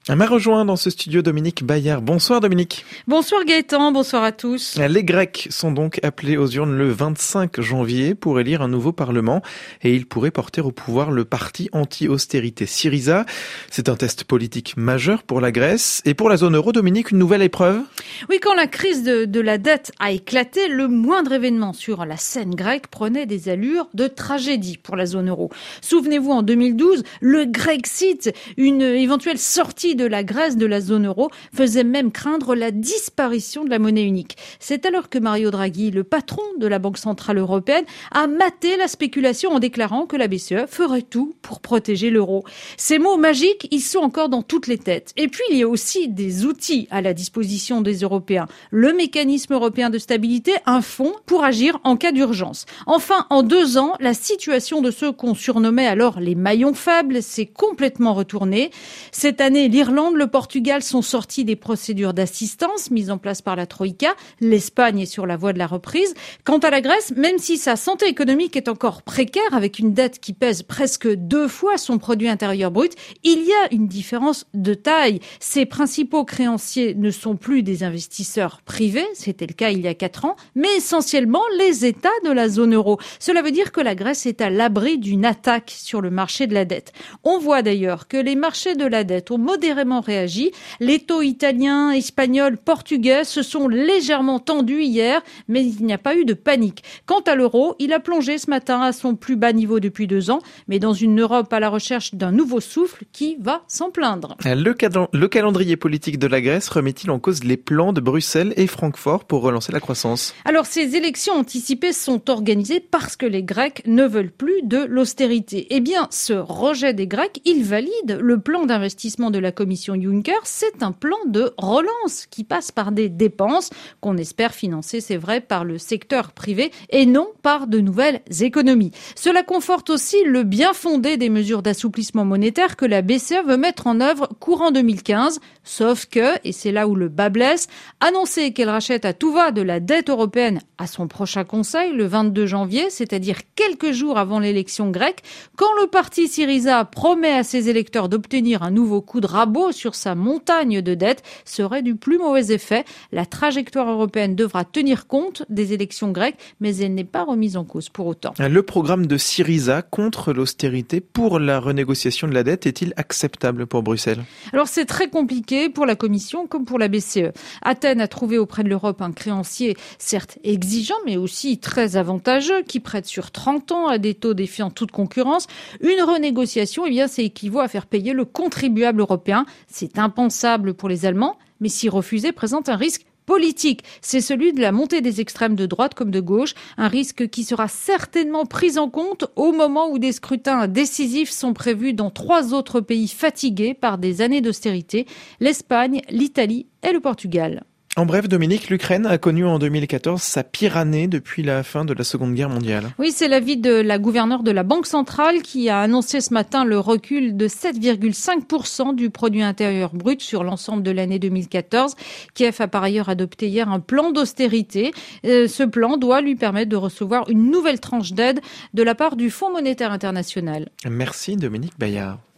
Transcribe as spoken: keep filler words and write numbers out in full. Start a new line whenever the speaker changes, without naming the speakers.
Elle m'a rejoint dans ce studio Dominique Bayard. Bonsoir Dominique.
Bonsoir Gaëtan, bonsoir à tous.
Les Grecs sont donc appelés aux urnes le vingt-cinq janvier pour élire un nouveau parlement et ils pourraient porter au pouvoir le parti anti-austérité Syriza. C'est un test politique majeur pour la Grèce et pour la zone euro. Dominique, une nouvelle épreuve ?
Oui, quand la crise de, de la dette a éclaté, le moindre événement sur la scène grecque prenait des allures de tragédie pour la zone euro. Souvenez-vous, en deux mille douze, le Grexit, une éventuelle sortie de la Grèce de la zone euro, faisait même craindre la disparition de la monnaie unique. C'est alors que Mario Draghi, le patron de la Banque centrale européenne, a maté la spéculation en déclarant que la B C E ferait tout pour protéger l'euro. Ces mots magiques, ils sont encore dans toutes les têtes. Et puis, il y a aussi des outils à la disposition des Européens. Le mécanisme européen de stabilité, un fonds pour agir en cas d'urgence. Enfin, en deux ans, la situation de ceux qu'on surnommait alors les maillons faibles s'est complètement retournée. Cette année, l'Irlande, le Portugal sont sortis des procédures d'assistance mises en place par la Troïka. L'Espagne est sur la voie de la reprise. Quant à la Grèce, même si sa santé économique est encore précaire, avec une dette qui pèse presque deux fois son produit intérieur brut, il y a une différence de taille. Ses principaux créanciers ne sont plus des investisseurs privés, c'était le cas il y a quatre ans, mais essentiellement les États de la zone euro. Cela veut dire que la Grèce est à l'abri d'une attaque sur le marché de la dette. On voit d'ailleurs que les marchés de la dette ont modérément réagi. Les taux italiens, espagnols, portugais se sont légèrement tendus hier, mais il n'y a pas eu de panique. Quant à l'euro, il a plongé ce matin à son plus bas niveau depuis deux ans, mais dans une Europe à la recherche d'un nouveau souffle qui va s'en plaindre.
Le, cal- le calendrier politique de la Grèce remet-il en cause les plans de Bruxelles et Francfort pour relancer la croissance ?
Alors, ces élections anticipées sont organisées parce que les Grecs ne veulent plus de l'austérité. Eh bien, ce rejet des Grecs, il valide le plan d'investissement de la Commission Juncker. C'est un plan de relance qui passe par des dépenses qu'on espère financer, c'est vrai, par le secteur privé et non par de nouvelles économies. Cela conforte aussi le bien fondé des mesures d'assouplissement monétaire que la B C E veut mettre en œuvre courant deux mille quinze. Sauf que, et c'est là où le bas blesse, annoncer qu'elle rachète à tout va de la dette européenne à son prochain conseil, le vingt-deux janvier, c'est-à-dire quelques jours avant l'élection grecque, quand le parti Syriza promet à ses électeurs d'obtenir un nouveau coup de rabot sur sa montagne de dettes, serait du plus mauvais effet. La trajectoire européenne devra tenir compte des élections grecques, mais elle n'est pas remise en cause pour autant.
Le programme de Syriza contre l'austérité pour la renégociation de la dette est-il acceptable pour Bruxelles ?
Alors c'est très compliqué pour la Commission comme pour la B C E. Athènes a trouvé auprès de l'Europe un créancier certes exigeant mais aussi très avantageux qui prête sur trente ans à des taux défiant toute concurrence. Une renégociation, eh bien, ça équivaut à faire payer le contribuable européen. C'est impensable pour les Allemands, mais s'y refuser présente un risque politique. C'est celui de la montée des extrêmes de droite comme de gauche, un risque qui sera certainement pris en compte au moment où des scrutins décisifs sont prévus dans trois autres pays fatigués par des années d'austérité, l'Espagne, l'Italie et le Portugal.
En bref, Dominique, l'Ukraine a connu en deux mille quatorze sa pire année depuis la fin de la Seconde Guerre mondiale.
Oui, c'est l'avis de la gouverneure de la Banque centrale qui a annoncé ce matin le recul de sept virgule cinq pour cent du produit intérieur brut sur l'ensemble de l'année deux mille quatorze. Kiev a par ailleurs adopté hier un plan d'austérité. Euh, ce plan doit lui permettre de recevoir une nouvelle tranche d'aide de la part du Fonds monétaire international.
Merci Dominique Bayard.